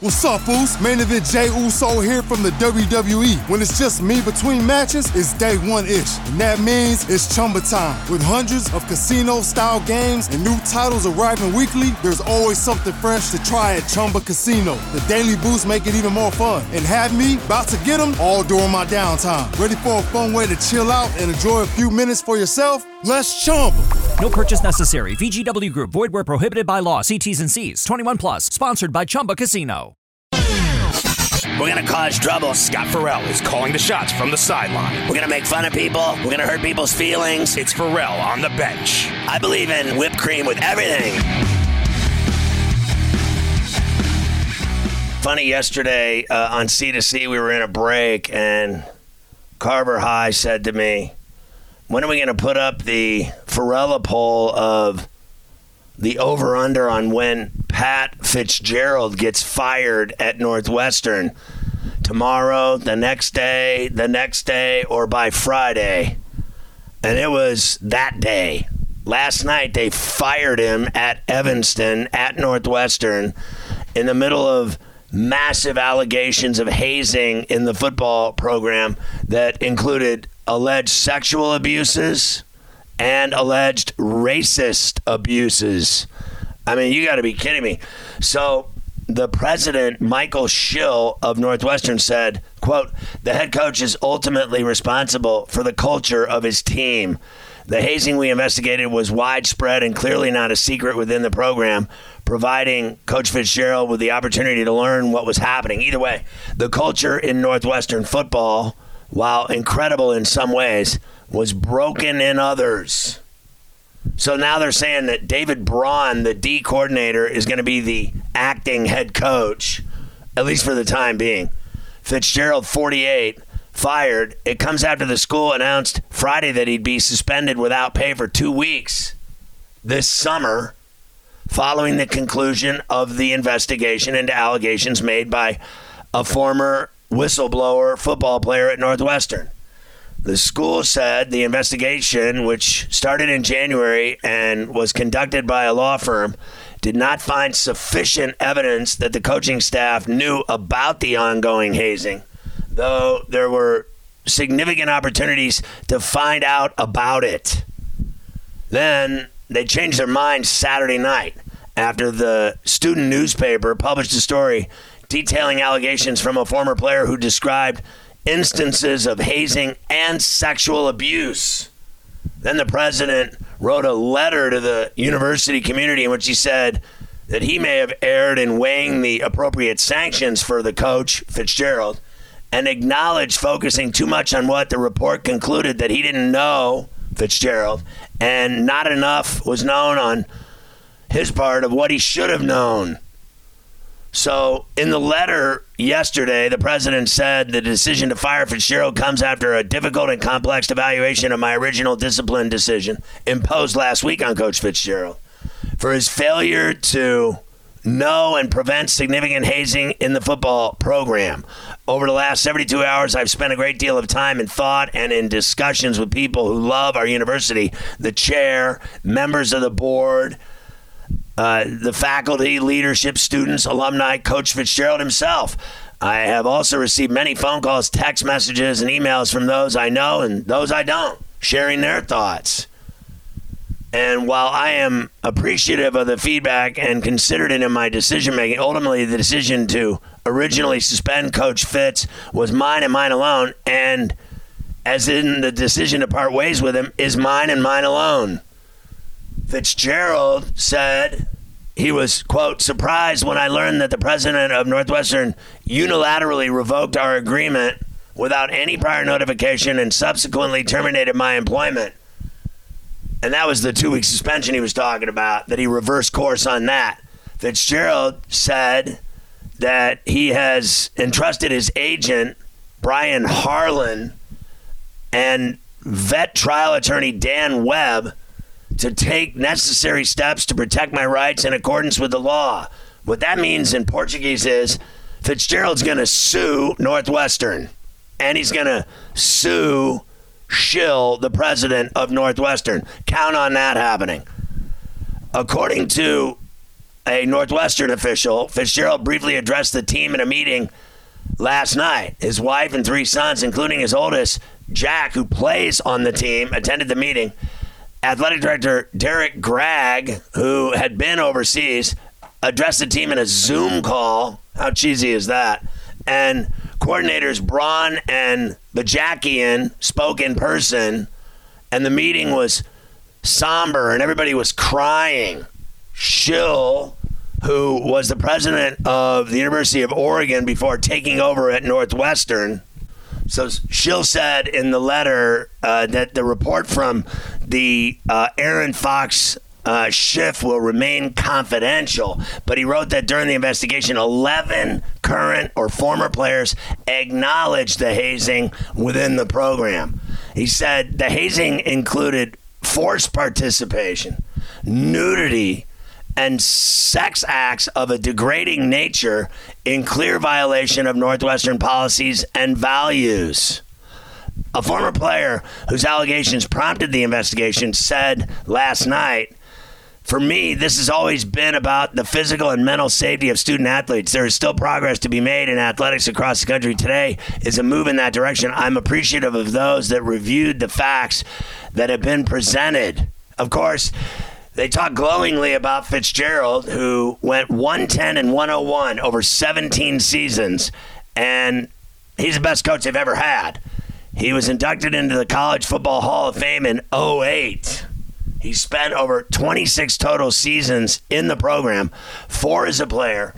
What's up, Foos? Main event Jey Uso here from the WWE. When it's just me between matches, it's day one-ish. And that means it's Chumba time. With hundreds of casino-style games and new titles arriving weekly, there's always something fresh to try at Chumba Casino. The daily boosts make it even more fun. And have me about to get them all during my downtime. Ready for a fun way to chill out and enjoy a few minutes for yourself? Let's Chumba. No purchase necessary. VGW Group. Void where prohibited by law. See T's and C's. 21 plus. Sponsored by Chumba Casino. We're going to cause trouble. Scott Farrell is calling the shots from the sideline. We're going to make fun of people. We're going to hurt people's feelings. It's Farrell on the bench. I believe in whipped cream with everything. Funny, yesterday on C2C, we were in a break, and Carver High said to me, when are we going to put up the Farrella poll of the over-under on when Pat Fitzgerald gets fired at Northwestern? Tomorrow, the next day, or by Friday? And it was that day. Last night, they fired him at Evanston, at Northwestern, in the middle of massive allegations of hazing in the football program that included alleged sexual abuses and alleged racist abuses. I mean, you got to be kidding me. So the president, Michael Schill of Northwestern, said, quote, "The head coach is ultimately responsible for the culture of his team. The hazing we investigated was widespread and clearly not a secret within the program, providing Coach Fitzgerald with the opportunity to learn what was happening." Either way, the culture in Northwestern football, while incredible in some ways, was broken in others. So now they're saying that David Braun, the D coordinator, is going to be the acting head coach, at least for the time being. Fitzgerald, 48, fired. It comes after the school announced Friday that he'd be suspended without pay for 2 weeks this summer, following the conclusion of the investigation into allegations made by a former whistleblower football player at Northwestern. The school said the investigation, which started in January and was conducted by a law firm, did not find sufficient evidence that the coaching staff knew about the ongoing hazing, though there were significant opportunities to find out about it. Then they changed their minds Saturday night after the student newspaper published a story detailing allegations from a former player who described instances of hazing and sexual abuse. Then the president wrote a letter to the university community in which he said that he may have erred in weighing the appropriate sanctions for the coach, Fitzgerald, and acknowledged focusing too much on what the report concluded that he didn't know, Fitzgerald, and not enough was known on his part of what he should have known. So in the letter yesterday, the president said the decision to fire Fitzgerald comes after a difficult and complex evaluation of my original discipline decision imposed last week on Coach Fitzgerald for his failure to know and prevent significant hazing in the football program. Over the last 72 hours, I've spent a great deal of time in thought and in discussions with people who love our university, the chair, members of the board, the faculty, leadership, students, alumni, Coach Fitzgerald himself. I have also received many phone calls, text messages, and emails from those I know and those I don't, sharing their thoughts. And while I am appreciative of the feedback and considered it in my decision-making, ultimately the decision to originally suspend Coach Fitz was mine and mine alone, and as in the decision to part ways with him is mine and mine alone. Fitzgerald said he was, quote, "surprised when I learned that the president of Northwestern unilaterally revoked our agreement without any prior notification and subsequently terminated my employment." And that was the 2-week suspension he was talking about, that he reversed course on that. Fitzgerald said that he has entrusted his agent, Brian Harlan, and vet trial attorney Dan Webb to take necessary steps to protect my rights in accordance with the law. What that means in Portuguese is Fitzgerald's going to sue Northwestern, and he's going to sue Schill, the president of Northwestern. Count on that happening. According to a Northwestern official, Fitzgerald briefly addressed the team in a meeting last night. His wife and 3 sons, including his oldest, Jack, who plays on the team, attended the meeting. Athletic director Derek Gregg, who had been overseas, addressed the team in a Zoom call. How cheesy is that? And coordinators Braun and Bajakian spoke in person, and the meeting was somber and everybody was crying. Schill, who was the president of the University of Oregon before taking over at Northwestern. So Schill said in the letter that the report from the Aaron Fox Schiff will remain confidential, but he wrote that during the investigation, 11 current or former players acknowledged the hazing within the program. He said the hazing included forced participation, nudity, and sex acts of a degrading nature in clear violation of Northwestern policies and values. A former player whose allegations prompted the investigation said last night, "For me, this has always been about the physical and mental safety of student athletes. There is still progress to be made in athletics across the country. Today is a move in that direction. I'm appreciative of those that reviewed the facts that have been presented." Of course, they talk glowingly about Fitzgerald, who went 110 and 101 over 17 seasons, and he's the best coach they've ever had. He was inducted into the College Football Hall of Fame in 2008. He spent over 26 total seasons in the program, 4 as a player,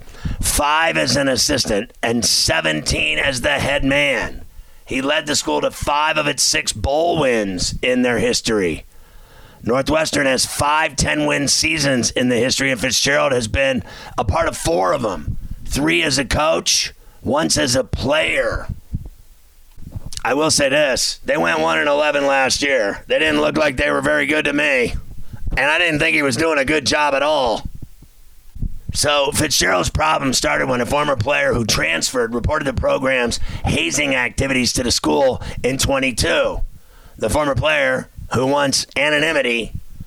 5 as an assistant, and 17 as the head man. He led the school to 5 of its 6 bowl wins in their history. Northwestern has 5 10-win seasons in the history, and Fitzgerald has been a part of 4 of them. 3 as a coach, once as a player. I will say this, they went 1-11 last year. They didn't look like they were very good to me, and I didn't think he was doing a good job at all. So Fitzgerald's problem started when a former player who transferred reported the program's hazing activities to the school in 22. The former player, who wants anonymity,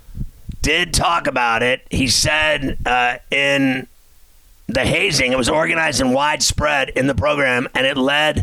did talk about it. He said in the hazing, it was organized and widespread in the program, and it led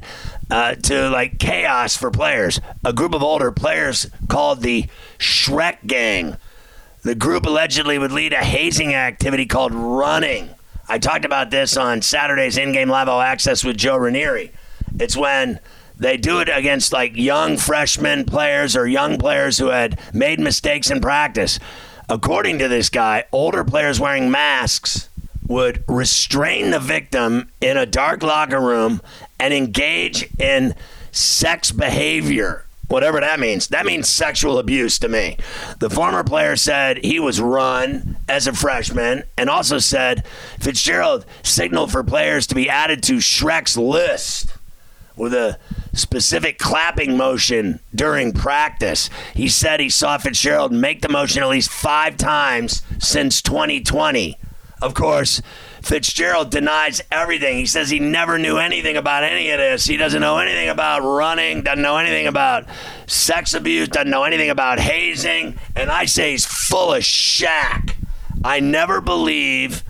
to like chaos for players. A group of older players called the Shrek Gang. The group allegedly would lead a hazing activity called running. I talked about this on Saturday's In-Game Live All Access with Joe Ranieri. It's when they do it against like young freshman players or young players who had made mistakes in practice. According to this guy, older players wearing masks would restrain the victim in a dark locker room and engage in sex behavior, whatever that means. That means sexual abuse to me. The former player said he was run as a freshman and also said Fitzgerald signaled for players to be added to Shrek's list with a specific clapping motion during practice. He said he saw Fitzgerald make the motion at least 5 times since 2020. Of course, Fitzgerald denies everything. He says he never knew anything about any of this. He doesn't know anything about running, doesn't know anything about sex abuse, doesn't know anything about hazing, and I say he's full of shack. I never believe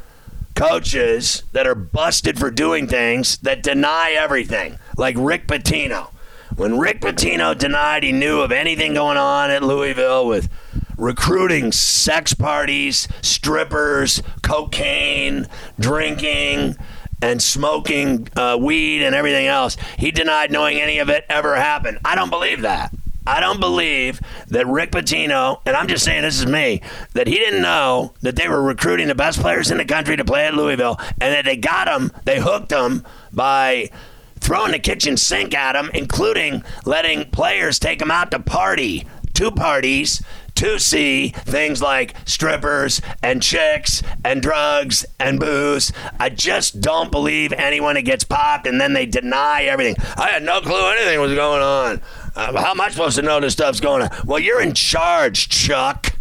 coaches that are busted for doing things that deny everything, like Rick Pitino. When Rick Pitino denied he knew of anything going on at Louisville with recruiting sex parties, strippers, cocaine, drinking, and smoking weed and everything else, he denied knowing any of it ever happened. I don't believe that. I don't believe that Rick Pitino, and I'm just saying this is me, that he didn't know that they were recruiting the best players in the country to play at Louisville, and that they got them, they hooked them by throwing the kitchen sink at them, including letting players take them out to party, 2 parties, to see things like strippers and chicks and drugs and booze. I just don't believe anyone that gets popped and then they deny everything. I had no clue anything was going on. How am I supposed to know this stuff's going on? Well, you're in charge, Chuck.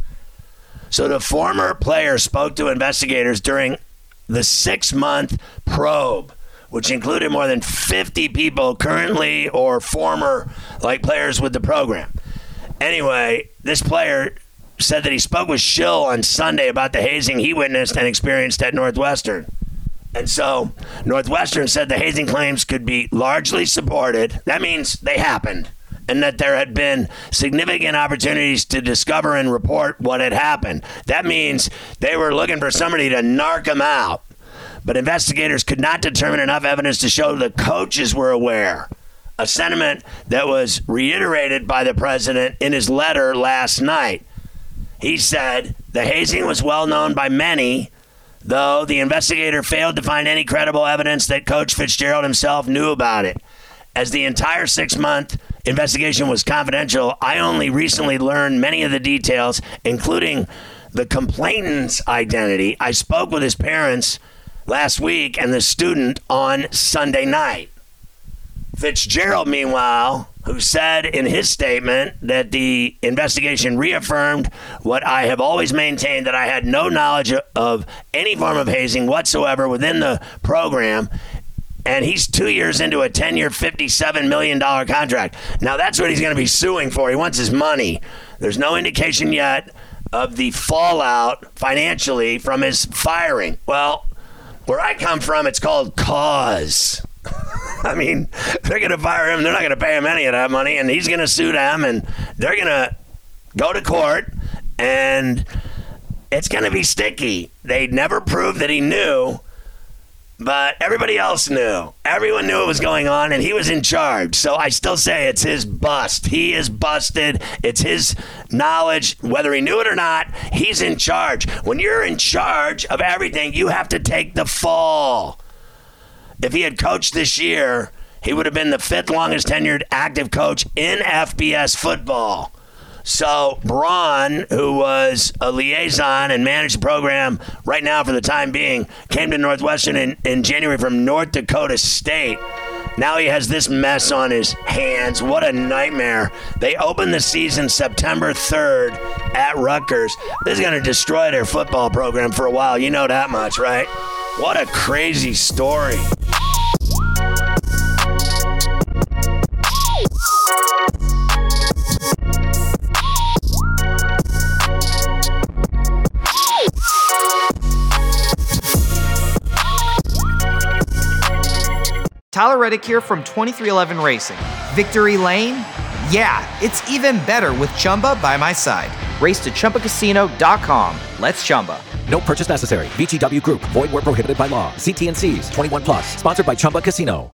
So the former player spoke to investigators during the 6-month probe, which included more than 50 people currently or former like players with the program. Anyway, this player said that he spoke with Schill on Sunday about the hazing he witnessed and experienced at Northwestern. And so Northwestern said the hazing claims could be largely supported. That means they happened, and that there had been significant opportunities to discover and report what had happened. That means they were looking for somebody to narc them out. But investigators could not determine enough evidence to show the coaches were aware. A sentiment that was reiterated by the president in his letter last night. He said the hazing was well known by many, though the investigator failed to find any credible evidence that Coach Fitzgerald himself knew about it. As the entire 6-month investigation was confidential, I only recently learned many of the details, including the complainant's identity. I spoke with his parents last week and the student on Sunday night. Fitzgerald, meanwhile, who said in his statement that the investigation reaffirmed what I have always maintained, that I had no knowledge of any form of hazing whatsoever within the program. And he's 2 years into a 10-year, $57 million contract. Now, that's what he's going to be suing for. He wants his money. There's no indication yet of the fallout financially from his firing. Well, where I come from, it's called cause. I mean, they're going to fire him. They're not going to pay him any of that money, and he's going to sue them, and they're going to go to court, and it's going to be sticky. They never proved that he knew, but everybody else knew. Everyone knew what was going on, and he was in charge. So I still say it's his bust. He is busted. It's his knowledge. Whether he knew it or not, he's in charge. When you're in charge of everything, you have to take the fall. If he had coached this year, he would have been the 5th longest tenured active coach in FBS football. So Braun, who was a liaison and managed the program right now for the time being, came to Northwestern in January from North Dakota State. Now he has this mess on his hands. What a nightmare. They open the season September 3rd at Rutgers. This is going to destroy their football program for a while. You know that much, right? What a crazy story. Tyler Reddick here from 2311 Racing. Victory Lane? Yeah, it's even better with Chumba by my side. Race to ChumbaCasino.com. Let's Chumba. No purchase necessary. VGW Group. Void where prohibited by law. See T&Cs. 21+. Sponsored by Chumba Casino.